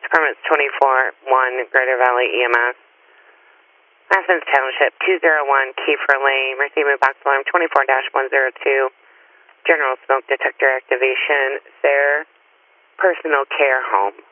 Permits 24-1 Greater Valley EMS. Athens Township 201 Kiefer Lane. Receiving box alarm 24-102. General smoke detector activation. Sayre Personal Care Home.